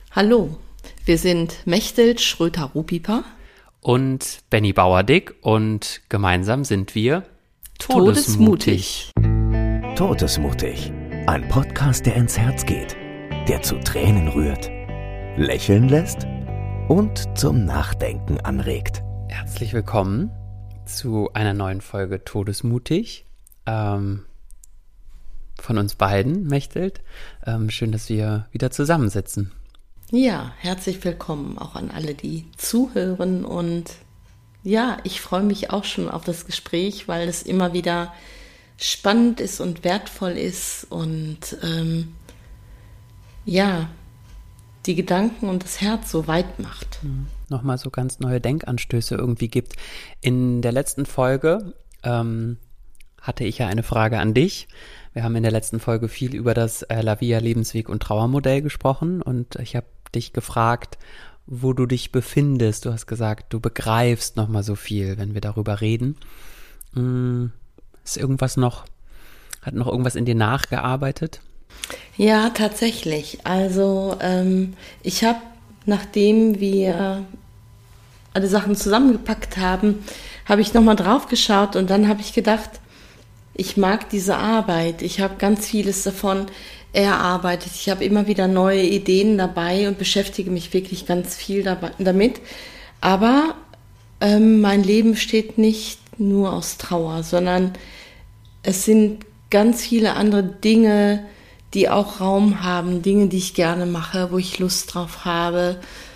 Hallo, wir sind Mechthild Schröter-Rupiper und Benny Bauerdick und gemeinsam sind wir Todesmutig. Todesmutig, ein Podcast, der ins Herz geht, der zu Tränen rührt, lächeln lässt und zum Nachdenken anregt. Herzlich willkommen zu einer neuen Folge Todesmutig von uns beiden, Mechthild. Schön, dass wir wieder zusammensitzen. Ja, herzlich willkommen auch an alle, die zuhören. Und ja, ich freue mich auch schon auf das Gespräch, weil es immer wieder spannend ist und wertvoll ist und die Gedanken und das Herz so weit macht. Nochmal so ganz neue Denkanstöße irgendwie gibt. In der letzten Folge hatte ich ja eine Frage an dich. Wir haben in der letzten Folge viel über das LaVia Lebensweg- und Trauermodell gesprochen und ich habe dich gefragt, wo du dich befindest. Du hast gesagt, du begreifst nochmal so viel, wenn wir darüber reden. Ist irgendwas noch, hat noch irgendwas in dir nachgearbeitet? Ja, tatsächlich. Also ich habe, nachdem wir alle Sachen zusammengepackt haben, habe ich nochmal drauf geschaut und dann habe ich gedacht, ich mag diese Arbeit. Ich habe ganz vieles davon erarbeitet. Ich habe immer wieder neue Ideen dabei und beschäftige mich wirklich ganz viel damit. Aber mein Leben besteht nicht nur aus Trauer, sondern es sind ganz viele andere Dinge, die auch Raum haben, Dinge, die ich gerne mache, wo ich Lust drauf habe,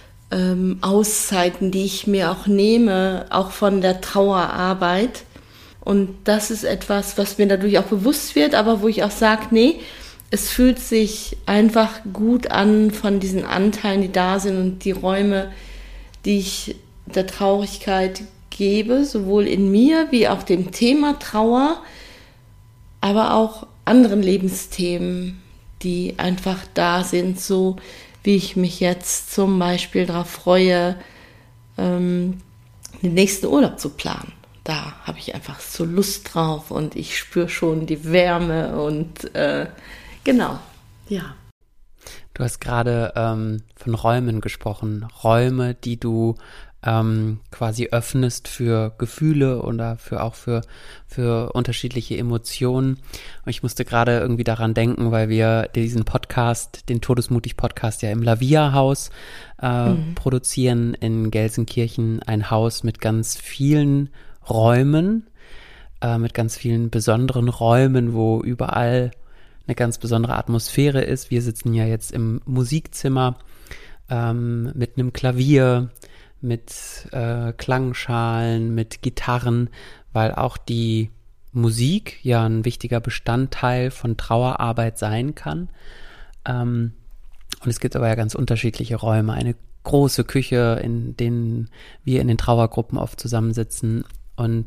Auszeiten, die ich mir auch nehme, auch von der Trauerarbeit. Und das ist etwas, was mir dadurch auch bewusst wird, aber wo ich auch sage, nee, es fühlt sich einfach gut an von diesen Anteilen, die da sind und die Räume, die ich der Traurigkeit gebe, sowohl in mir wie auch dem Thema Trauer, aber auch anderen Lebensthemen, die einfach da sind, so wie ich mich jetzt zum Beispiel darauf freue, den nächsten Urlaub zu planen. Da habe ich einfach so Lust drauf und ich spüre schon die Wärme und genau, ja. Du hast gerade von Räumen gesprochen, Räume, die du quasi öffnest für Gefühle oder für unterschiedliche Emotionen. Und ich musste gerade irgendwie daran denken, weil wir diesen Podcast, den Todesmutig-Podcast ja im LaVia-Haus produzieren in Gelsenkirchen, ein Haus mit ganz vielen Räumen, mit ganz vielen besonderen Räumen, wo überall eine ganz besondere Atmosphäre ist. Wir sitzen ja jetzt im Musikzimmer mit einem Klavier, mit Klangschalen, mit Gitarren, weil auch die Musik ja ein wichtiger Bestandteil von Trauerarbeit sein kann. Und es gibt aber ja ganz unterschiedliche Räume. Eine große Küche, in denen wir in den Trauergruppen oft zusammensitzen. Und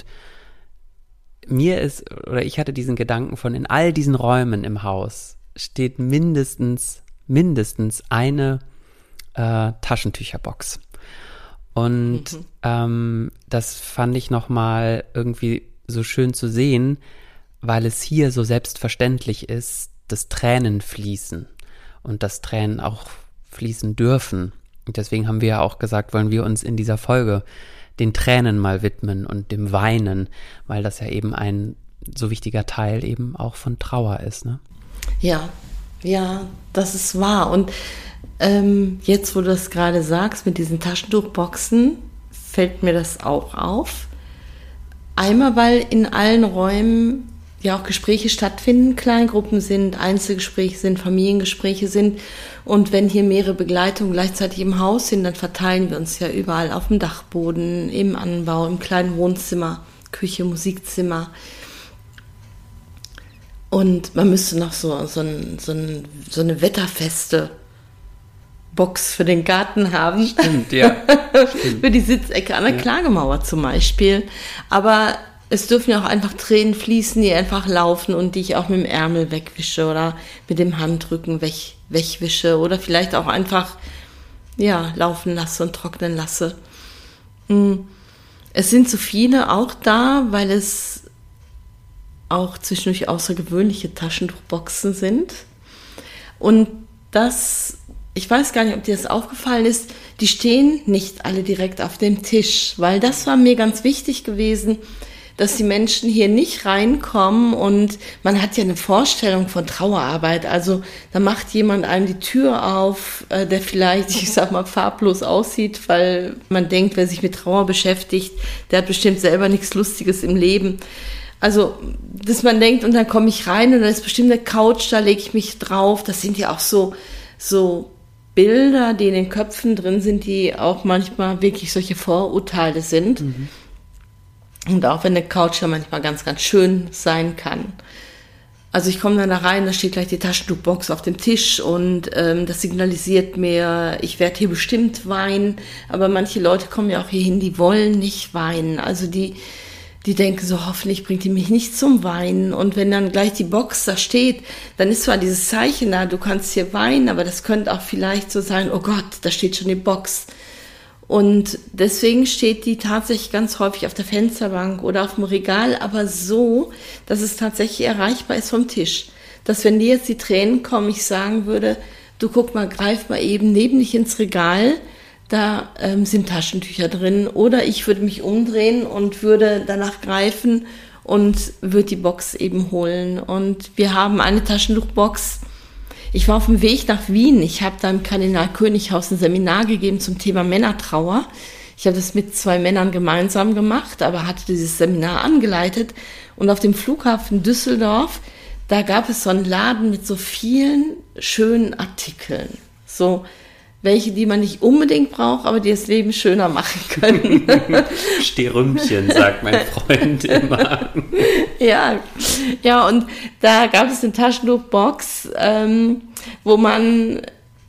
ich hatte diesen Gedanken von, in all diesen Räumen im Haus steht mindestens eine Taschentücherbox. Und das fand ich nochmal irgendwie so schön zu sehen, weil es hier so selbstverständlich ist, dass Tränen fließen und dass Tränen auch fließen dürfen. Und deswegen haben wir ja auch gesagt, wollen wir uns in dieser Folge den Tränen mal widmen und dem Weinen, weil das ja eben ein so wichtiger Teil eben auch von Trauer ist, ne? Ja, das ist wahr. Und jetzt, wo du das gerade sagst, mit diesen Taschentuchboxen, fällt mir das auch auf. Einmal, weil in allen Räumen ja auch Gespräche stattfinden, Kleingruppen sind, Einzelgespräche sind, Familiengespräche sind. Und wenn hier mehrere Begleitungen gleichzeitig im Haus sind, dann verteilen wir uns ja überall auf dem Dachboden, im Anbau, im kleinen Wohnzimmer, Küche, Musikzimmer. Und man müsste noch so eine wetterfeste Box für den Garten haben. Stimmt, ja. Stimmt. Für die Sitzecke an der Klagemauer zum Beispiel. Aber es dürfen ja auch einfach Tränen fließen, die einfach laufen und die ich auch mit dem Ärmel wegwische oder mit dem Handrücken wegwische oder vielleicht auch einfach laufen lasse und trocknen lasse. Es sind so viele auch da, weil es auch zwischendurch außergewöhnliche Taschentuchboxen sind. Und das ich weiß gar nicht, ob dir das aufgefallen ist, die stehen nicht alle direkt auf dem Tisch, weil das war mir ganz wichtig gewesen, dass die Menschen hier nicht reinkommen und man hat ja eine Vorstellung von Trauerarbeit. Also da macht jemand einem die Tür auf, der vielleicht, ich sag mal, farblos aussieht, weil man denkt, wer sich mit Trauer beschäftigt, der hat bestimmt selber nichts Lustiges im Leben. Also, dass man denkt, und dann komme ich rein und dann ist bestimmt eine Couch, da lege ich mich drauf. Das sind ja auch so Bilder, die in den Köpfen drin sind, die auch manchmal wirklich solche Vorurteile sind. Mhm. Und auch wenn eine Couch ja manchmal ganz, ganz schön sein kann. Also ich komme dann da rein, da steht gleich die Taschentuchbox auf dem Tisch und das signalisiert mir, ich werde hier bestimmt weinen. Aber manche Leute kommen ja auch hier hin, die wollen nicht weinen. Also die denken so, hoffentlich bringt die mich nicht zum Weinen. Und wenn dann gleich die Box da steht, dann ist zwar dieses Zeichen da, du kannst hier weinen, aber das könnte auch vielleicht so sein, oh Gott, da steht schon die Box. Und deswegen steht die tatsächlich ganz häufig auf der Fensterbank oder auf dem Regal, aber so, dass es tatsächlich erreichbar ist vom Tisch. Dass wenn dir jetzt die Tränen kommen, ich sagen würde, du guck mal, greif mal eben neben dich ins Regal, da sind Taschentücher drin. Oder ich würde mich umdrehen und würde danach greifen und würde die Box eben holen. Und wir haben eine Taschentuchbox. Ich war auf dem Weg nach Wien. Ich habe da im Kardinal-König-Haus ein Seminar gegeben zum Thema Männertrauer. Ich habe das mit 2 Männern gemeinsam gemacht, aber hatte dieses Seminar angeleitet. Und auf dem Flughafen Düsseldorf, da gab es so einen Laden mit so vielen schönen Artikeln. So welche, die man nicht unbedingt braucht, aber die das Leben schöner machen können. Sterümpchen, sagt mein Freund immer. Ja, und da gab es eine Taschentuchbox, wo man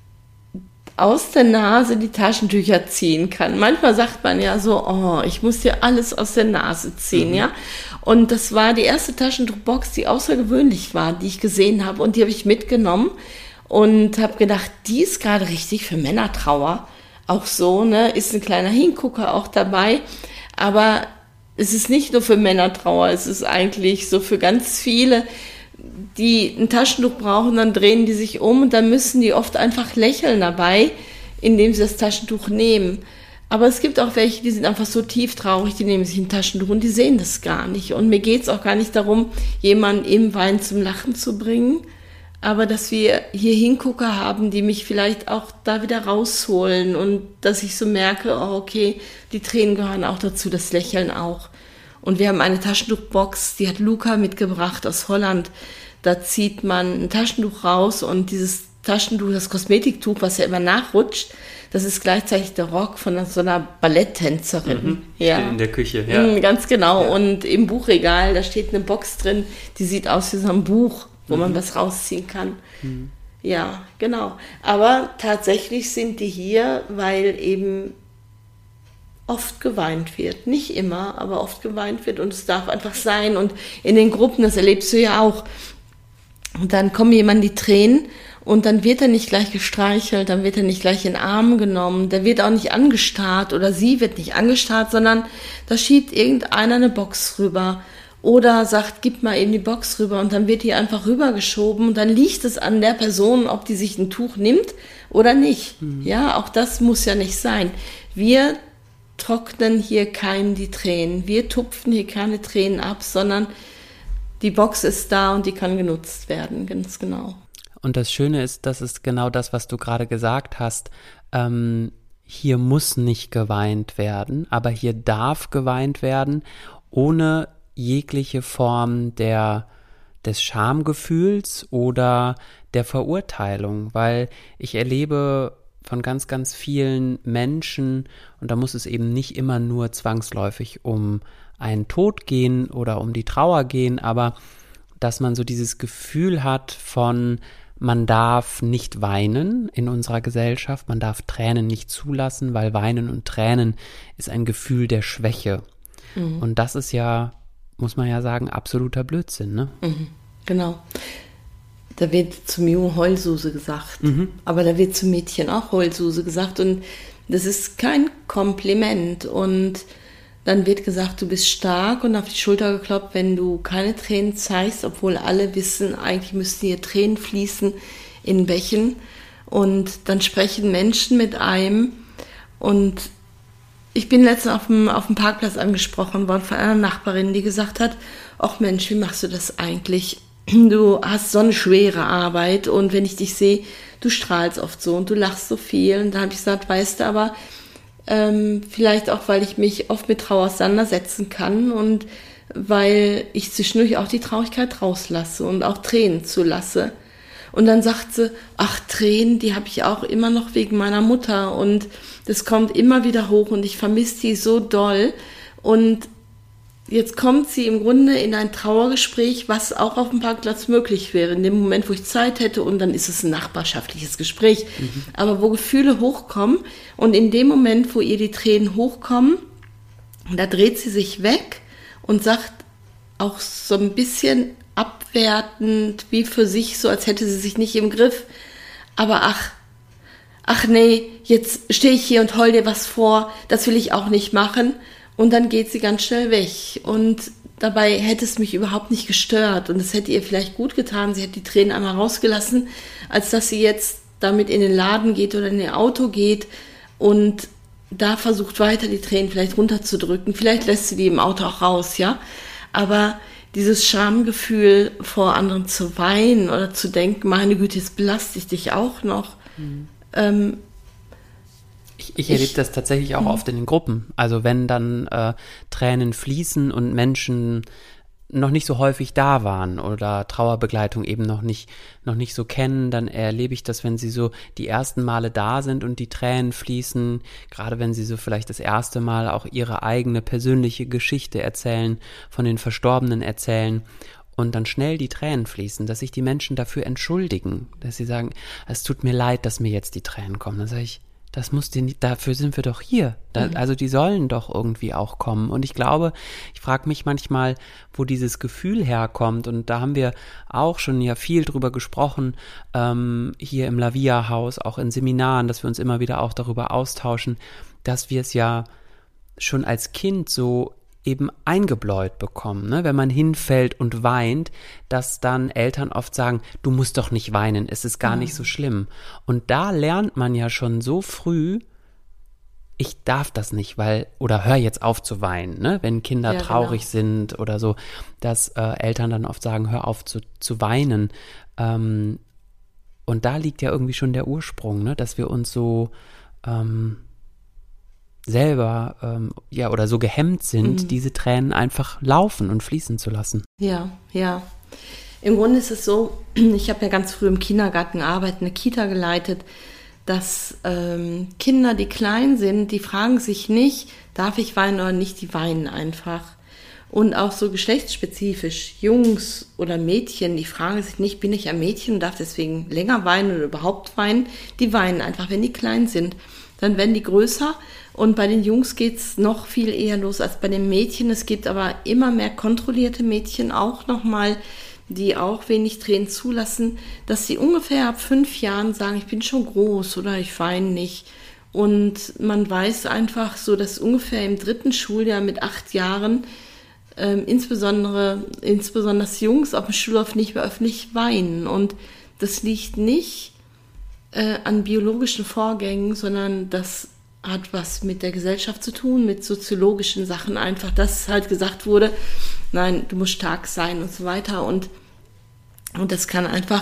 aus der Nase die Taschentücher ziehen kann. Manchmal sagt man ja so, oh, ich muss dir alles aus der Nase ziehen, ja. Und das war die erste Taschentuchbox, die außergewöhnlich war, die ich gesehen habe, und die habe ich mitgenommen. Und habe gedacht, die ist gerade richtig für Männertrauer. Auch so, ne, ist ein kleiner Hingucker auch dabei. Aber es ist nicht nur für Männertrauer, es ist eigentlich so für ganz viele, die ein Taschentuch brauchen, dann drehen die sich um und dann müssen die oft einfach lächeln dabei, indem sie das Taschentuch nehmen. Aber es gibt auch welche, die sind einfach so tief traurig, die nehmen sich ein Taschentuch und die sehen das gar nicht. Und mir geht's auch gar nicht darum, jemanden im Wein zum Lachen zu bringen, aber dass wir hier Hingucker haben, die mich vielleicht auch da wieder rausholen und dass ich so merke, oh okay, die Tränen gehören auch dazu, das Lächeln auch. Und wir haben eine Taschentuchbox, die hat Luca mitgebracht aus Holland. Da zieht man ein Taschentuch raus und dieses Taschentuch, das Kosmetiktuch, was ja immer nachrutscht, das ist gleichzeitig der Rock von so einer Balletttänzerin. Ja. Steht in der Küche, ja. Ganz genau. Ja. Und im Buchregal, da steht eine Box drin, die sieht aus wie so ein Buch, wo man was rausziehen kann. Ja, genau. Aber tatsächlich sind die hier, weil eben oft geweint wird. Nicht immer, aber oft geweint wird und es darf einfach sein. Und in den Gruppen, das erlebst du ja auch. Und dann kommen jemand die Tränen und dann wird er nicht gleich gestreichelt, dann wird er nicht gleich in den Arm genommen, der wird auch nicht angestarrt oder sie wird nicht angestarrt, sondern da schiebt irgendeiner eine Box rüber. Oder sagt, gib mal eben die Box rüber und dann wird die einfach rübergeschoben und dann liegt es an der Person, ob die sich ein Tuch nimmt oder nicht. Ja, auch das muss ja nicht sein. Wir trocknen hier keinen die Tränen. Wir tupfen hier keine Tränen ab, sondern die Box ist da und die kann genutzt werden, ganz genau. Und das Schöne ist, das ist genau das, was du gerade gesagt hast. Hier muss nicht geweint werden, aber hier darf geweint werden, ohne jegliche Form des Schamgefühls oder der Verurteilung, weil ich erlebe von ganz, ganz vielen Menschen, und da muss es eben nicht immer nur zwangsläufig um einen Tod gehen oder um die Trauer gehen, aber dass man so dieses Gefühl hat von, man darf nicht weinen in unserer Gesellschaft, man darf Tränen nicht zulassen, weil Weinen und Tränen ist ein Gefühl der Schwäche. Und das ist ja, muss man ja sagen, absoluter Blödsinn, ne? Genau. Da wird zum Jungen Heulsuse gesagt, aber da wird zum Mädchen auch Heulsuse gesagt und das ist kein Kompliment und dann wird gesagt, du bist stark und auf die Schulter geklopft, wenn du keine Tränen zeigst, obwohl alle wissen, eigentlich müssten hier Tränen fließen in Bächen Und dann sprechen Menschen mit einem. Und ich bin letztens auf dem Parkplatz angesprochen worden von einer Nachbarin, die gesagt hat, ach Mensch, wie machst du das eigentlich? Du hast so eine schwere Arbeit und wenn ich dich sehe, du strahlst oft so und du lachst so viel. Und da habe ich gesagt, weißt du, aber vielleicht auch, weil ich mich oft mit Trauer auseinandersetzen kann und weil ich zwischendurch auch die Traurigkeit rauslasse und auch Tränen zulasse. Und dann sagt sie, ach, Tränen, die habe ich auch immer noch wegen meiner Mutter und das kommt immer wieder hoch und ich vermisse die so doll. Und jetzt kommt sie im Grunde in ein Trauergespräch, was auch auf dem Parkplatz möglich wäre, in dem Moment, wo ich Zeit hätte und dann ist es ein nachbarschaftliches Gespräch. Aber wo Gefühle hochkommen und in dem Moment, wo ihr die Tränen hochkommen, da dreht sie sich weg und sagt auch so ein bisschen abwertend, wie für sich, so als hätte sie sich nicht im Griff. Aber ach nee, jetzt stehe ich hier und heul dir was vor, das will ich auch nicht machen. Und dann geht sie ganz schnell weg. Und dabei hätte es mich überhaupt nicht gestört. Und es hätte ihr vielleicht gut getan, sie hätte die Tränen einmal rausgelassen, als dass sie jetzt damit in den Laden geht oder in ihr Auto geht und da versucht weiter die Tränen vielleicht runterzudrücken. Vielleicht lässt sie die im Auto auch raus, ja. Aber dieses Schamgefühl, vor anderen zu weinen oder zu denken, meine Güte, jetzt belaste ich dich auch noch. Ich erlebe das tatsächlich auch oft in den Gruppen. Also wenn dann Tränen fließen und Menschen noch nicht so häufig da waren oder Trauerbegleitung eben noch nicht so kennen, dann erlebe ich das, wenn sie so die ersten Male da sind und die Tränen fließen, gerade wenn sie so vielleicht das erste Mal auch ihre eigene persönliche Geschichte erzählen, von den Verstorbenen erzählen und dann schnell die Tränen fließen, dass sich die Menschen dafür entschuldigen, dass sie sagen, es tut mir leid, dass mir jetzt die Tränen kommen. Dann sage ich, das muss dir nicht, dafür sind wir doch hier. Also die sollen doch irgendwie auch kommen. Und ich glaube, ich frage mich manchmal, wo dieses Gefühl herkommt. Und da haben wir auch schon ja viel drüber gesprochen, hier im Lavia-Haus, auch in Seminaren, dass wir uns immer wieder auch darüber austauschen, dass wir es ja schon als Kind so eben eingebläut bekommen, ne? Wenn man hinfällt und weint, dass dann Eltern oft sagen, du musst doch nicht weinen, es ist gar nicht so schlimm. Und da lernt man ja schon so früh, ich darf das nicht, oder hör jetzt auf zu weinen, ne? Wenn Kinder traurig sind oder so, dass Eltern dann oft sagen, hör auf zu weinen. Und da liegt ja irgendwie schon der Ursprung, ne? Dass wir uns so selber oder so gehemmt sind, diese Tränen einfach laufen und fließen zu lassen. Ja. Im Grunde ist es so, ich habe ja ganz früh im Kindergarten gearbeitet, eine Kita geleitet, dass Kinder, die klein sind, die fragen sich nicht, darf ich weinen oder nicht, die weinen einfach. Und auch so geschlechtsspezifisch, Jungs oder Mädchen, die fragen sich nicht, bin ich ein Mädchen und darf deswegen länger weinen oder überhaupt weinen, die weinen einfach, wenn die klein sind. Dann werden die größer und bei den Jungs geht's noch viel eher los als bei den Mädchen. Es gibt aber immer mehr kontrollierte Mädchen auch nochmal, die auch wenig Tränen zulassen, dass sie ungefähr ab 5 Jahren sagen, ich bin schon groß oder ich weine nicht. Und man weiß einfach so, dass ungefähr im 3. Schuljahr mit 8 Jahren insbesondere Jungs auf dem Schulhof nicht mehr öffentlich weinen. Und das liegt nicht an biologischen Vorgängen, sondern das hat was mit der Gesellschaft zu tun, mit soziologischen Sachen einfach, dass halt gesagt wurde, nein, du musst stark sein und so weiter und das kann einfach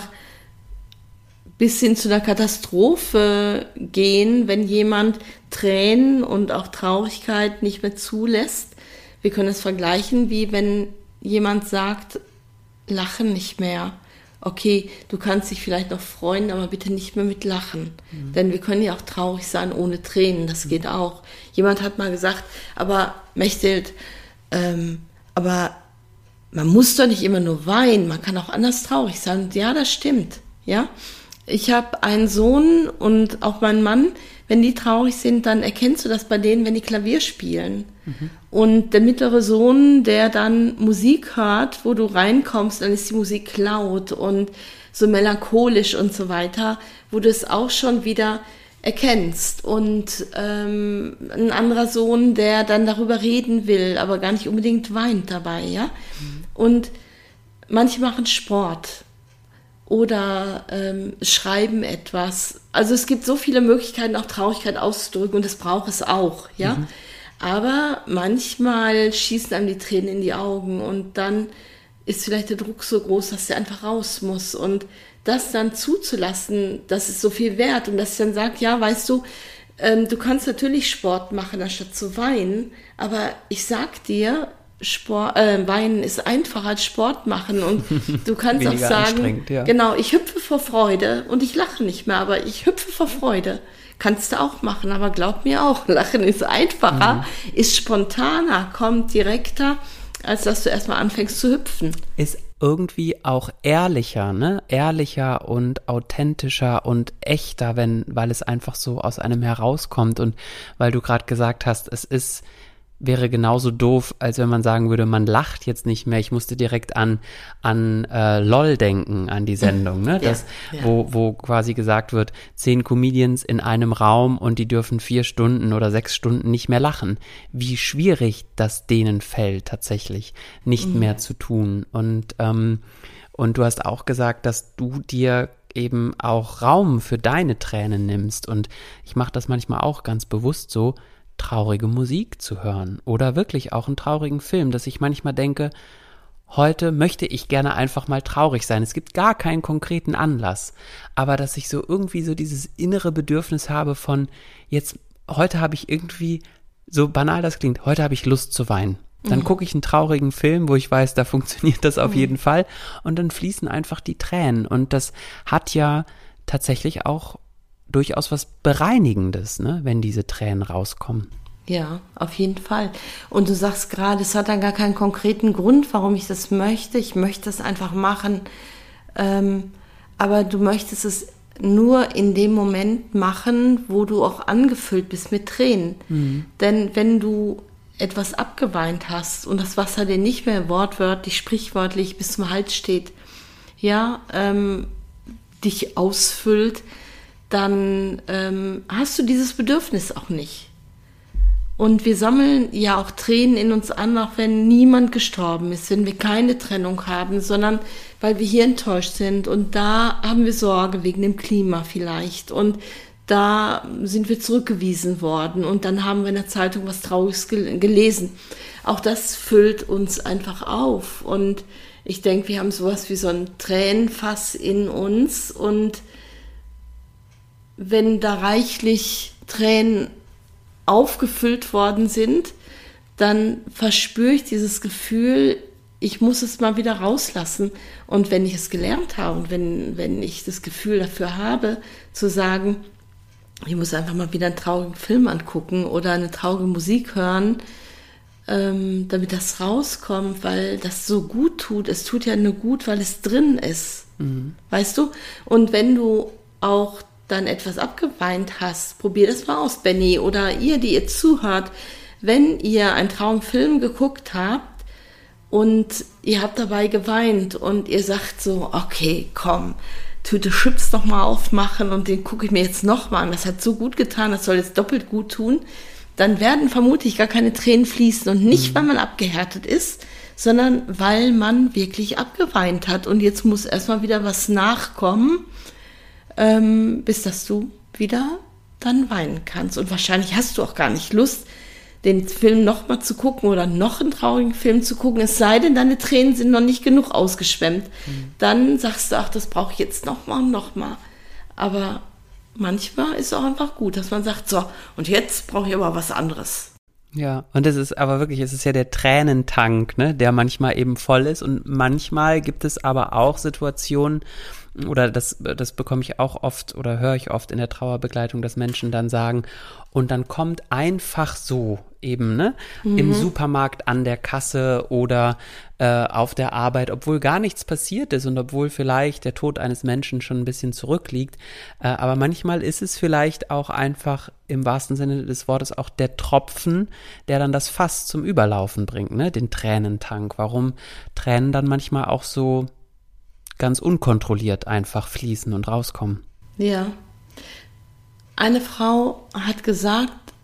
bis hin zu einer Katastrophe gehen, wenn jemand Tränen und auch Traurigkeit nicht mehr zulässt. Wir können es vergleichen, wie wenn jemand sagt, lachen nicht mehr. Okay, du kannst dich vielleicht noch freuen, aber bitte nicht mehr mit Lachen. Denn wir können ja auch traurig sein ohne Tränen, das geht auch. Jemand hat mal gesagt, aber Mechthild, aber man muss doch nicht immer nur weinen, man kann auch anders traurig sein. Und ja, das stimmt, ja. Ich habe einen Sohn und auch meinen Mann, wenn die traurig sind, dann erkennst du das bei denen, wenn die Klavier spielen. Und der mittlere Sohn, der dann Musik hört, wo du reinkommst, dann ist die Musik laut und so melancholisch und so weiter, wo du es auch schon wieder erkennst. Und ein anderer Sohn, der dann darüber reden will, aber gar nicht unbedingt weint dabei, ja. Und manche machen Sport. oder schreiben etwas. Also es gibt so viele Möglichkeiten, auch Traurigkeit auszudrücken und das braucht es auch, ja. Aber manchmal schießen einem die Tränen in die Augen und dann ist vielleicht der Druck so groß, dass der einfach raus muss. Und das dann zuzulassen, das ist so viel wert. Und dass ich dann sage, ja, weißt du, du kannst natürlich Sport machen, anstatt zu weinen. Aber ich sag dir, Weinen ist einfacher als Sport machen. Und du kannst auch sagen, ja. Genau, ich hüpfe vor Freude und ich lache nicht mehr, aber ich hüpfe vor Freude. Kannst du auch machen, aber glaub mir auch, Lachen ist einfacher, ist spontaner, kommt direkter, als dass du erstmal anfängst zu hüpfen. Ist irgendwie auch ehrlicher, ne? Ehrlicher und authentischer und echter, weil es einfach so aus einem herauskommt und weil du gerade gesagt hast, wäre genauso doof, als wenn man sagen würde, man lacht jetzt nicht mehr. Ich musste direkt an LOL denken, an die Sendung, ne? Wo quasi gesagt wird, 10 Comedians in einem Raum und die dürfen 4 Stunden oder 6 Stunden nicht mehr lachen. Wie schwierig das denen fällt, tatsächlich nicht mehr zu tun. Und du hast auch gesagt, dass du dir eben auch Raum für deine Tränen nimmst. Und ich mache das manchmal auch ganz bewusst so, traurige Musik zu hören oder wirklich auch einen traurigen Film, dass ich manchmal denke, heute möchte ich gerne einfach mal traurig sein. Es gibt gar keinen konkreten Anlass, aber dass ich so irgendwie so dieses innere Bedürfnis habe von heute habe ich irgendwie, so banal das klingt, heute habe ich Lust zu weinen. Dann gucke ich einen traurigen Film, wo ich weiß, da funktioniert das auf jeden Fall und dann fließen einfach die Tränen und das hat ja tatsächlich auch durchaus was Bereinigendes, ne, wenn diese Tränen rauskommen. Ja, auf jeden Fall. Und du sagst gerade, es hat dann gar keinen konkreten Grund, warum ich das möchte. Ich möchte es einfach machen. Aber du möchtest es nur in dem Moment machen, wo du auch angefüllt bist mit Tränen. Denn wenn du etwas abgeweint hast und das Wasser dir nicht mehr wortwörtlich, sprichwörtlich bis zum Hals steht, dich ausfüllt, dann hast du dieses Bedürfnis auch nicht. Und wir sammeln ja auch Tränen in uns an, auch wenn niemand gestorben ist, wenn wir keine Trennung haben, sondern weil wir hier enttäuscht sind. Und da haben wir Sorge wegen dem Klima vielleicht. Und da sind wir zurückgewiesen worden. Und dann haben wir in der Zeitung was Trauriges gelesen. Auch das füllt uns einfach auf. Und ich denke, wir haben sowas wie so ein Tränenfass in uns und wenn da reichlich Tränen aufgefüllt worden sind, dann verspüre ich dieses Gefühl, ich muss es mal wieder rauslassen. Und wenn ich es gelernt habe und wenn ich das Gefühl dafür habe, zu sagen, ich muss einfach mal wieder einen traurigen Film angucken oder eine traurige Musik hören, damit das rauskommt, weil das so gut tut. Es tut ja nur gut, weil es drin ist. Weißt du? Und wenn du auch dann etwas abgeweint hast, probier das mal aus, Benny, oder ihr, die ihr zuhört, wenn ihr einen traurigen Film geguckt habt und ihr habt dabei geweint und ihr sagt so, okay, komm, Tüte Chips noch mal aufmachen und den gucke ich mir jetzt noch mal an, das hat so gut getan, das soll jetzt doppelt gut tun, dann werden vermutlich gar keine Tränen fließen und nicht, weil man abgehärtet ist, sondern weil man wirklich abgeweint hat und jetzt muss erstmal wieder was nachkommen, bis dass du wieder dann weinen kannst. Und wahrscheinlich hast du auch gar nicht Lust, den Film nochmal zu gucken oder noch einen traurigen Film zu gucken, es sei denn, deine Tränen sind noch nicht genug ausgeschwemmt. Dann sagst du, ach, das brauche ich jetzt nochmal und nochmal. Aber manchmal ist es auch einfach gut, dass man sagt, so, und jetzt brauche ich aber was anderes. Ja, und es ist ja der Tränentank, ne, der manchmal eben voll ist und manchmal gibt es aber auch Situationen, oder das bekomme ich auch oft oder höre ich oft in der Trauerbegleitung, dass Menschen dann sagen, und dann kommt einfach so eben, ne, im Supermarkt an der Kasse oder auf der Arbeit, obwohl gar nichts passiert ist und obwohl vielleicht der Tod eines Menschen schon ein bisschen zurückliegt, aber manchmal ist es vielleicht auch einfach im wahrsten Sinne des Wortes auch der Tropfen, der dann das Fass zum Überlaufen bringt, ne, den Tränentank. Warum Tränen dann manchmal auch so ganz unkontrolliert einfach fließen und rauskommen. Ja. Eine Frau hat gesagt,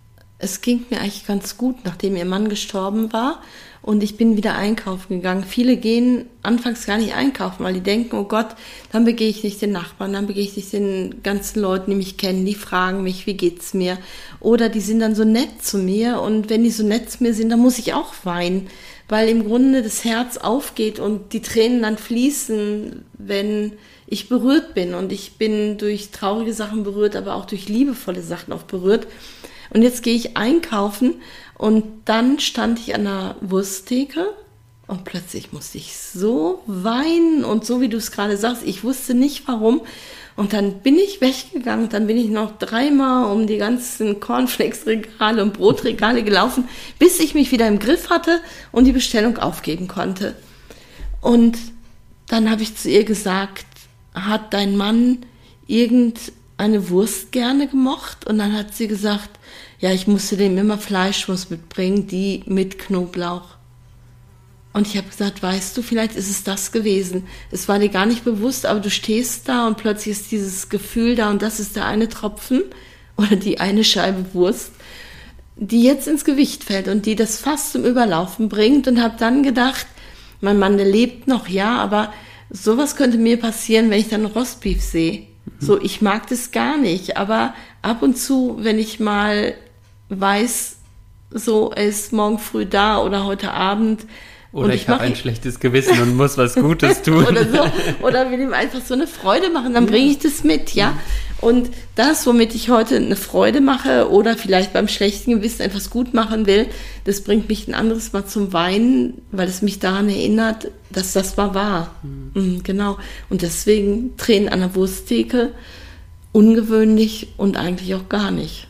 es ging mir eigentlich ganz gut, nachdem ihr Mann gestorben war. Und ich bin wieder einkaufen gegangen. Viele gehen anfangs gar nicht einkaufen, weil die denken, oh Gott, dann begehe ich nicht den Nachbarn, dann begehe ich nicht den ganzen Leuten, die mich kennen, die fragen mich, wie geht's mir? Oder die sind dann so nett zu mir und wenn die so nett zu mir sind, dann muss ich auch weinen, weil im Grunde das Herz aufgeht und die Tränen dann fließen, wenn ich berührt bin. Und ich bin durch traurige Sachen berührt, aber auch durch liebevolle Sachen auch berührt. Und jetzt gehe ich einkaufen und dann stand ich an der Wursttheke und plötzlich musste ich so weinen und so wie du es gerade sagst, ich wusste nicht warum. Und dann bin ich weggegangen, dann bin ich noch 3-mal um die ganzen Cornflakes-Regale und Brotregale gelaufen, bis ich mich wieder im Griff hatte und die Bestellung aufgeben konnte. Und dann habe ich zu ihr gesagt, hat dein Mann irgendeine Wurst gerne gemocht? Und dann hat sie gesagt, ja, ich musste dem immer Fleischwurst mitbringen, die mit Knoblauch. Und ich habe gesagt, weißt du, vielleicht ist es das gewesen. Es war dir gar nicht bewusst, aber du stehst da und plötzlich ist dieses Gefühl da und das ist der eine Tropfen oder die eine Scheibe Wurst, die jetzt ins Gewicht fällt und die das fast zum Überlaufen bringt und habe dann gedacht, mein Mann, der lebt noch, ja, aber sowas könnte mir passieren, wenn ich dann Rostbeef sehe. So, ich mag das gar nicht, aber ab und zu, wenn ich mal weiß, so, er ist morgen früh da oder heute Abend. Oder ich habe ein schlechtes Gewissen und muss was Gutes tun. Oder so. Oder will ihm einfach so eine Freude machen, dann bringe ich das mit, ja. Und das, womit ich heute eine Freude mache oder vielleicht beim schlechten Gewissen etwas gut machen will, das bringt mich ein anderes Mal zum Weinen, weil es mich daran erinnert, dass das mal war. Genau. Und deswegen Tränen an der Wursttheke, ungewöhnlich und eigentlich auch gar nicht.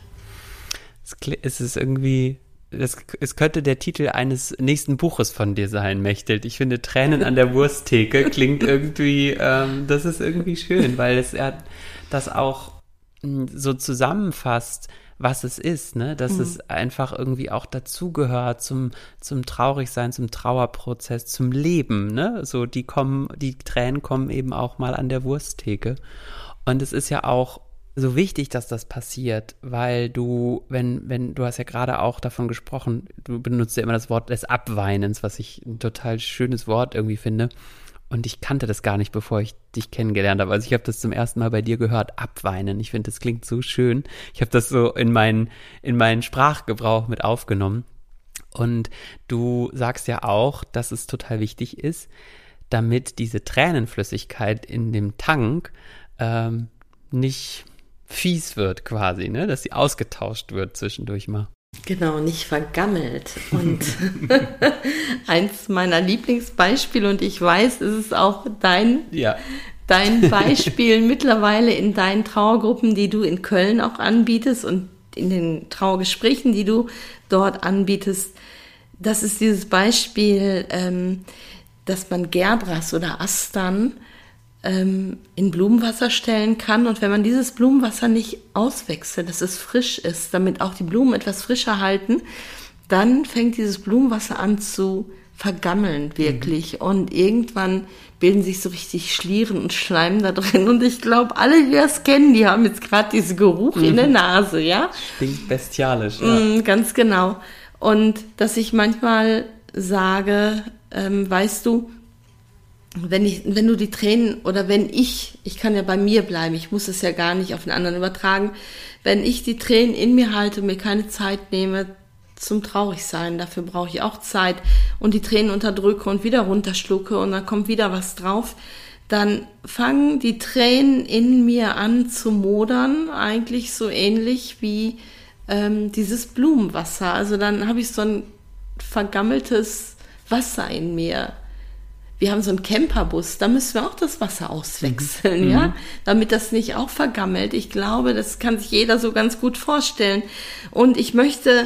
Es ist irgendwie, es könnte der Titel eines nächsten Buches von dir sein, Mechthild. Ich finde, Tränen an der Wursttheke klingt irgendwie, das ist irgendwie schön, weil es das auch so zusammenfasst, was es ist, ne? Dass es einfach irgendwie auch dazugehört zum Traurigsein, zum Trauerprozess, zum Leben, ne? So, die Tränen kommen eben auch mal an der Wursttheke. Und es ist ja auch so wichtig, dass das passiert, weil du, wenn du hast ja gerade auch davon gesprochen, du benutzt ja immer das Wort des Abweinens, was ich ein total schönes Wort irgendwie finde. Und ich kannte das gar nicht, bevor ich dich kennengelernt habe. Also ich habe das zum ersten Mal bei dir gehört, abweinen. Ich finde, das klingt so schön. Ich habe das so in meinen Sprachgebrauch mit aufgenommen. Und du sagst ja auch, dass es total wichtig ist, damit diese Tränenflüssigkeit in dem Tank nicht fies wird quasi, ne? Dass sie ausgetauscht wird zwischendurch mal. Genau, nicht vergammelt. Und eins meiner Lieblingsbeispiele, und ich weiß, es ist auch dein Beispiel mittlerweile in deinen Trauergruppen, die du in Köln auch anbietest und in den Trauergesprächen, die du dort anbietest. Das ist dieses Beispiel, dass man Gerbras oder Astern in Blumenwasser stellen kann und wenn man dieses Blumenwasser nicht auswechselt, dass es frisch ist, damit auch die Blumen etwas frischer halten, dann fängt dieses Blumenwasser an zu vergammeln, wirklich. Und irgendwann bilden sich so richtig Schlieren und Schleim da drin. Und ich glaube, alle, die das kennen, die haben jetzt gerade diesen Geruch in der Nase, ja? Stinkt bestialisch, ja. Ganz genau. Und dass ich manchmal sage, weißt du, wenn du die Tränen oder wenn ich kann ja bei mir bleiben, ich muss es ja gar nicht auf den anderen übertragen, wenn ich die Tränen in mir halte und mir keine Zeit nehme zum Traurigsein, dafür brauche ich auch Zeit und die Tränen unterdrücke und wieder runterschlucke und dann kommt wieder was drauf, dann fangen die Tränen in mir an zu modern, eigentlich so ähnlich wie dieses Blumenwasser. Also dann habe ich so ein vergammeltes Wasser in mir. Wir haben so einen Camperbus, da müssen wir auch das Wasser auswechseln, ja, damit das nicht auch vergammelt. Ich glaube, das kann sich jeder so ganz gut vorstellen. Und ich möchte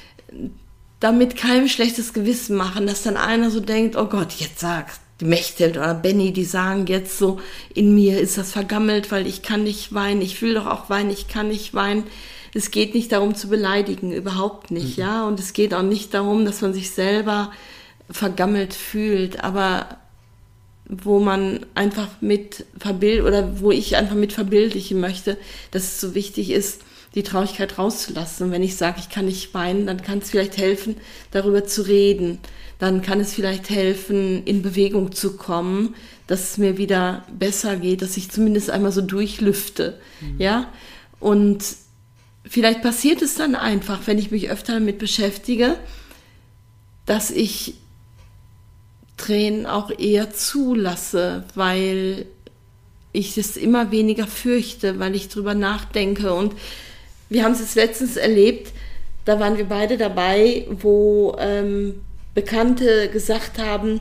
damit keinem schlechtes Gewissen machen, dass dann einer so denkt, oh Gott, jetzt sagt die Mechthild oder Benny, die sagen jetzt so, in mir ist das vergammelt, weil ich kann nicht weinen, ich will doch auch weinen, ich kann nicht weinen. Es geht nicht darum zu beleidigen, überhaupt nicht, ja. Und es geht auch nicht darum, dass man sich selber vergammelt fühlt, aber wo man einfach mit wo ich einfach mit verbildlichen möchte, dass es so wichtig ist, die Traurigkeit rauszulassen. Und wenn ich sage, ich kann nicht weinen, dann kann es vielleicht helfen, darüber zu reden. Dann kann es vielleicht helfen, in Bewegung zu kommen, dass es mir wieder besser geht, dass ich zumindest einmal so durchlüfte. Ja? Und vielleicht passiert es dann einfach, wenn ich mich öfter damit beschäftige, dass ich Tränen auch eher zulasse, weil ich es immer weniger fürchte, weil ich drüber nachdenke. Und wir haben es jetzt letztens erlebt, da waren wir beide dabei, wo Bekannte gesagt haben,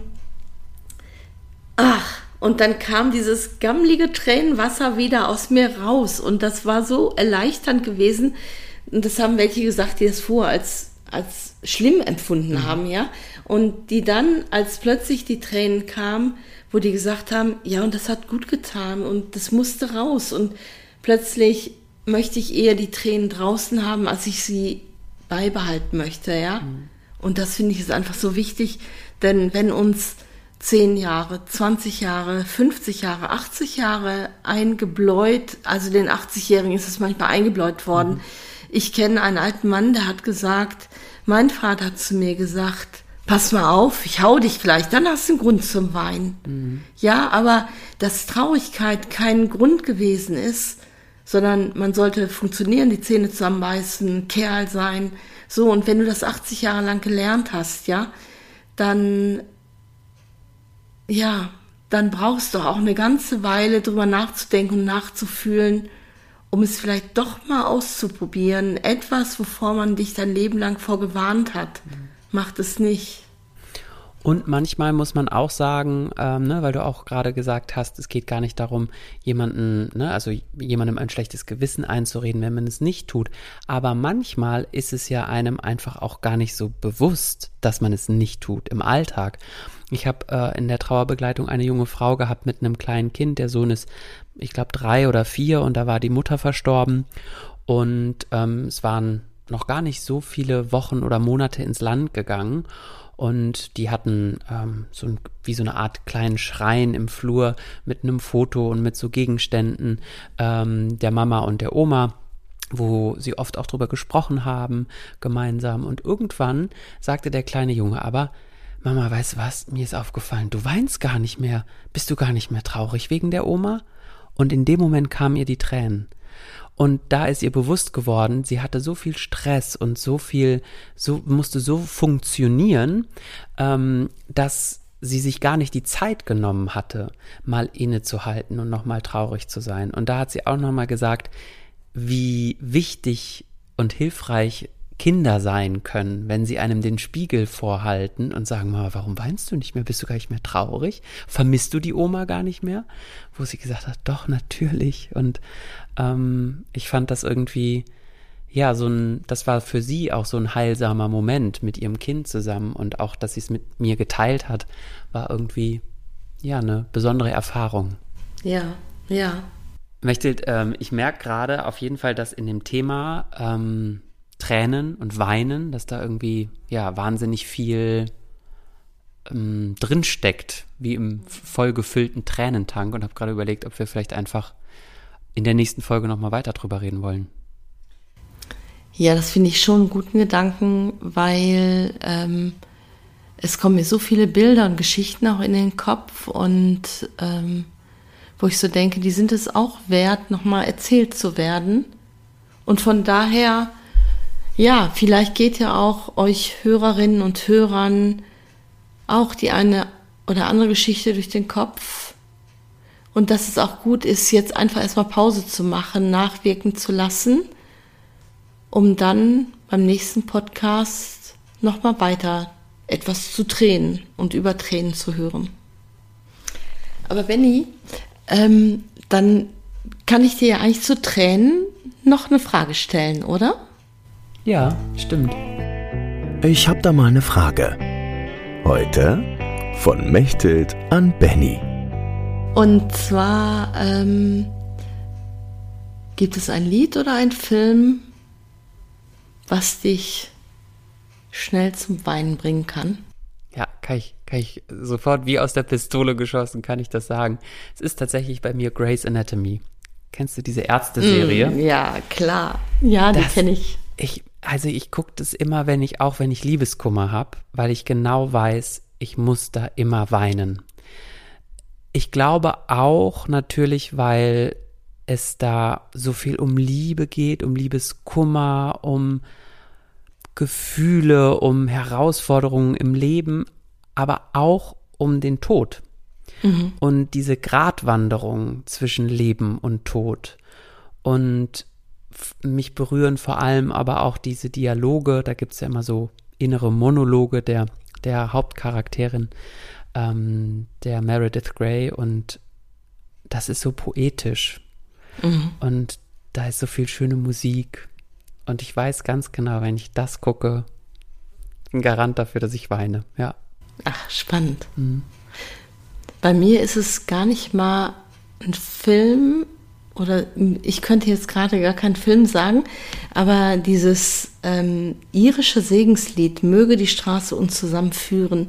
ach, und dann kam dieses gammlige Tränenwasser wieder aus mir raus. Und das war so erleichternd gewesen. Und das haben welche gesagt, die das vorher als schlimm empfunden haben, ja. Und die dann, als plötzlich die Tränen kamen, wo die gesagt haben, ja, und das hat gut getan und das musste raus. Und plötzlich möchte ich eher die Tränen draußen haben, als ich sie beibehalten möchte, ja. Und das finde ich ist einfach so wichtig, denn wenn uns 10 Jahre, 20 Jahre, 50 Jahre, 80 Jahre eingebläut, also den 80-Jährigen ist es manchmal eingebläut worden. Ich kenne einen alten Mann, der hat gesagt, mein Vater hat zu mir gesagt, pass mal auf, ich hau dich gleich, dann hast du einen Grund zum Weinen. Ja, aber dass Traurigkeit kein Grund gewesen ist, sondern man sollte funktionieren, die Zähne zusammenbeißen, Kerl sein, so. Und wenn du das 80 Jahre lang gelernt hast, ja, dann brauchst du auch eine ganze Weile drüber nachzudenken und nachzufühlen, um es vielleicht doch mal auszuprobieren. Etwas, wovor man dich dein Leben lang vorgewarnt hat. Macht es nicht. Und manchmal muss man auch sagen, weil du auch gerade gesagt hast, es geht gar nicht darum, jemandem ein schlechtes Gewissen einzureden, wenn man es nicht tut. Aber manchmal ist es ja einem einfach auch gar nicht so bewusst, dass man es nicht tut im Alltag. Ich habe in der Trauerbegleitung eine junge Frau gehabt mit einem kleinen Kind. Der Sohn ist, ich glaube, 3 oder 4 und da war die Mutter verstorben. Und es waren noch gar nicht so viele Wochen oder Monate ins Land gegangen. Und die hatten so eine Art kleinen Schrein im Flur mit einem Foto und mit so Gegenständen der Mama und der Oma, wo sie oft auch drüber gesprochen haben, gemeinsam. Und irgendwann sagte der kleine Junge aber, Mama, weißt du was, mir ist aufgefallen, du weinst gar nicht mehr, bist du gar nicht mehr traurig wegen der Oma? Und in dem Moment kamen ihr die Tränen. Und da ist ihr bewusst geworden, sie hatte so viel Stress und musste so funktionieren, dass sie sich gar nicht die Zeit genommen hatte, mal innezuhalten und nochmal traurig zu sein. Und da hat sie auch nochmal gesagt, wie wichtig und hilfreich Kinder sein können, wenn sie einem den Spiegel vorhalten und sagen, Mama, warum weinst du nicht mehr? Bist du gar nicht mehr traurig? Vermisst du die Oma gar nicht mehr? Wo sie gesagt hat, doch, natürlich. Und ich fand das irgendwie, ja, das war für sie auch so ein heilsamer Moment mit ihrem Kind zusammen und auch, dass sie es mit mir geteilt hat, war irgendwie, ja, eine besondere Erfahrung. Ja, ja. Mechthild, ich merke gerade auf jeden Fall, dass in dem Thema Tränen und Weinen, dass da irgendwie, ja, wahnsinnig viel drinsteckt, wie im vollgefüllten Tränentank und habe gerade überlegt, ob wir vielleicht einfach in der nächsten Folge nochmal weiter drüber reden wollen. Ja, das finde ich schon einen guten Gedanken, weil es kommen mir so viele Bilder und Geschichten auch in den Kopf und wo ich so denke, die sind es auch wert, nochmal erzählt zu werden. Und von daher, ja, vielleicht geht ja auch euch Hörerinnen und Hörern auch die eine oder andere Geschichte durch den Kopf. Und dass es auch gut ist, jetzt einfach erstmal Pause zu machen, nachwirken zu lassen, um dann beim nächsten Podcast nochmal weiter etwas zu tränen und über Tränen zu hören. Aber Benni, dann kann ich dir ja eigentlich zu Tränen noch eine Frage stellen, oder? Ja, stimmt. Ich habe da mal eine Frage. Heute von Mechthild an Benni. Und zwar gibt es ein Lied oder ein Film, was dich schnell zum Weinen bringen kann? Ja, kann ich sofort wie aus der Pistole geschossen, kann ich das sagen. Es ist tatsächlich bei mir Grey's Anatomy. Kennst du diese Ärzte-Serie? Ja, klar. Ja, die kenne ich. Ich gucke das immer, wenn ich Liebeskummer habe, weil ich genau weiß, ich muss da immer weinen. Ich glaube auch natürlich, weil es da so viel um Liebe geht, um Liebeskummer, um Gefühle, um Herausforderungen im Leben, aber auch um den Tod. Und diese Gratwanderung zwischen Leben und Tod. Und mich berühren vor allem aber auch diese Dialoge, da gibt es ja immer so innere Monologe der Hauptcharakterin, der Meredith Grey, und das ist so poetisch. Und da ist so viel schöne Musik. Und ich weiß ganz genau, wenn ich das gucke, ein Garant dafür, dass ich weine, ja. Ach, spannend. Bei mir ist es gar nicht mal ein Film, oder ich könnte jetzt gerade gar keinen Film sagen, aber dieses irische Segenslied, Möge die Straße uns zusammenführen,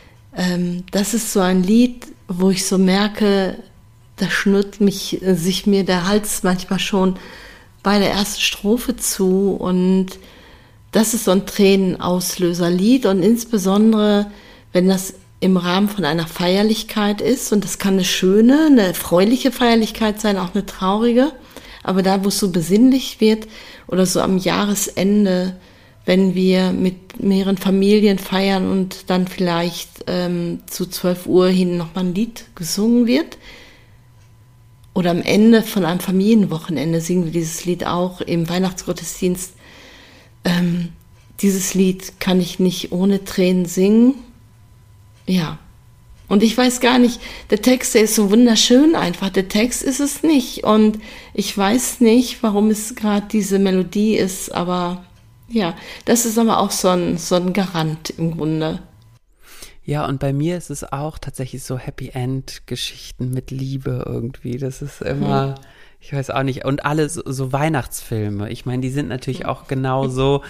das ist so ein Lied, wo ich so merke, da schnürt sich mir der Hals manchmal schon bei der ersten Strophe zu, und das ist so ein Tränenauslöserlied, und insbesondere, wenn das im Rahmen von einer Feierlichkeit ist, und das kann eine schöne, eine erfreuliche Feierlichkeit sein, auch eine traurige, aber da, wo es so besinnlich wird, oder so am Jahresende, wenn wir mit mehreren Familien feiern und dann vielleicht zu 12 Uhr hin nochmal ein Lied gesungen wird, oder am Ende von einem Familienwochenende singen wir dieses Lied auch im Weihnachtsgottesdienst. Dieses Lied kann ich nicht ohne Tränen singen. Ja, und ich weiß gar nicht, der Text, der ist so wunderschön einfach, der Text ist es nicht, und ich weiß nicht, warum es gerade diese Melodie ist, aber ja, das ist aber auch so ein Garant im Grunde. Ja, und bei mir ist es auch tatsächlich so Happy-End-Geschichten mit Liebe irgendwie, das ist immer... Ich weiß auch nicht. Und alle so Weihnachtsfilme. Ich meine, die sind natürlich auch genauso,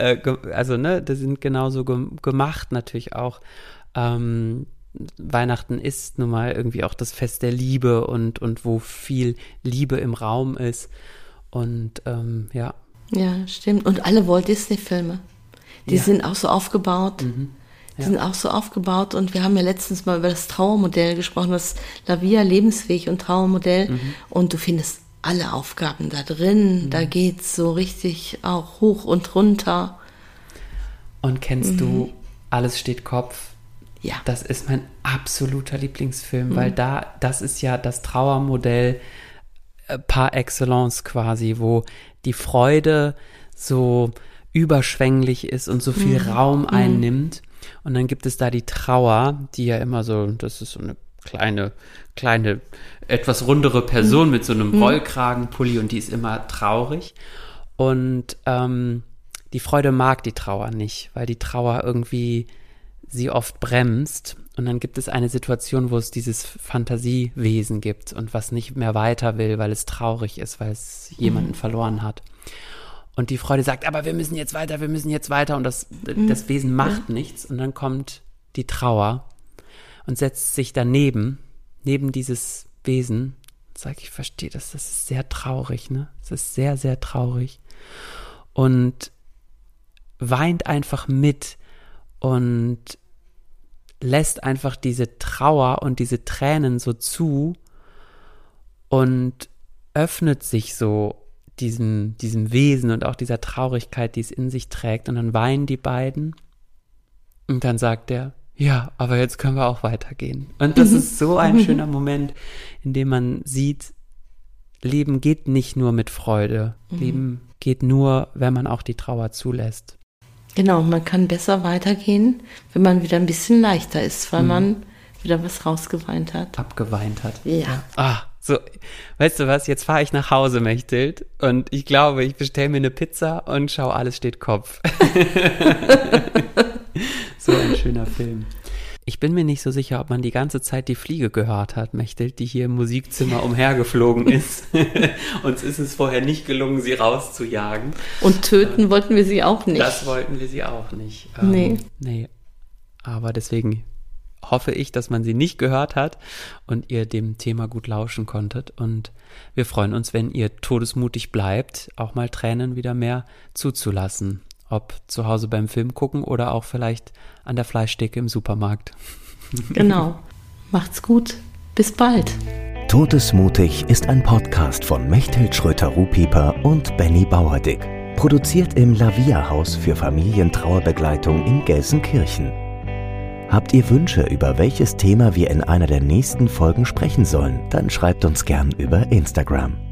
die sind genauso gemacht natürlich auch. Weihnachten ist nun mal irgendwie auch das Fest der Liebe und wo viel Liebe im Raum ist. Und ja. Ja, stimmt. Und alle Walt Disney-Filme, die sind auch so aufgebaut. Die sind auch so aufgebaut, und wir haben ja letztens mal über das Trauermodell gesprochen, das La Via Lebensweg und Trauermodell, und du findest alle Aufgaben da drin, da geht's so richtig auch hoch und runter. Und kennst du Alles steht Kopf? Ja. Das ist mein absoluter Lieblingsfilm, weil das ist ja das Trauermodell par excellence quasi, wo die Freude so überschwänglich ist und so viel Raum einnimmt. Und dann gibt es da die Trauer, die ja immer so, das ist so eine kleine, etwas rundere Person mit so einem Rollkragenpulli, und die ist immer traurig. Und die Freude mag die Trauer nicht, weil die Trauer irgendwie sie oft bremst. Und dann gibt es eine Situation, wo es dieses Fantasiewesen gibt und was nicht mehr weiter will, weil es traurig ist, weil es jemanden verloren hat. Und die Freude sagt, aber wir müssen jetzt weiter, und das Wesen macht nichts. Und dann kommt die Trauer und setzt sich daneben, neben dieses Wesen, und sagt, ich verstehe das ist sehr traurig, ne? Das ist sehr, sehr traurig. Und weint einfach mit und lässt einfach diese Trauer und diese Tränen so zu und öffnet sich so diesem Wesen und auch dieser Traurigkeit, die es in sich trägt. Und dann weinen die beiden, und dann sagt er, ja, aber jetzt können wir auch weitergehen. Und das ist so ein schöner Moment, in dem man sieht, Leben geht nicht nur mit Freude. Leben geht nur, wenn man auch die Trauer zulässt. Genau, man kann besser weitergehen, wenn man wieder ein bisschen leichter ist, weil man wieder was rausgeweint hat. Abgeweint hat. Ja. So, weißt du was, jetzt fahre ich nach Hause, Mechthild, und ich glaube, ich bestelle mir eine Pizza und schau, Alles steht Kopf. So ein schöner Film. Ich bin mir nicht so sicher, ob man die ganze Zeit die Fliege gehört hat, Mechthild, die hier im Musikzimmer umhergeflogen ist. Uns ist es vorher nicht gelungen, sie rauszujagen. Und töten wollten wir sie auch nicht. Das wollten wir sie auch nicht. Nee. Nee. Aber deswegen hoffe ich, dass man sie nicht gehört hat und ihr dem Thema gut lauschen konntet. Und wir freuen uns, wenn ihr todesmutig bleibt, auch mal Tränen wieder mehr zuzulassen. Ob zu Hause beim Film gucken oder auch vielleicht an der Fleischtheke im Supermarkt. Genau. Macht's gut. Bis bald. Todesmutig ist ein Podcast von Mechthild Schröter-Ruhpieper und Benny Bauerdick. Produziert im Lavia-Haus für Familientrauerbegleitung in Gelsenkirchen. Habt ihr Wünsche, über welches Thema wir in einer der nächsten Folgen sprechen sollen, dann schreibt uns gern über Instagram.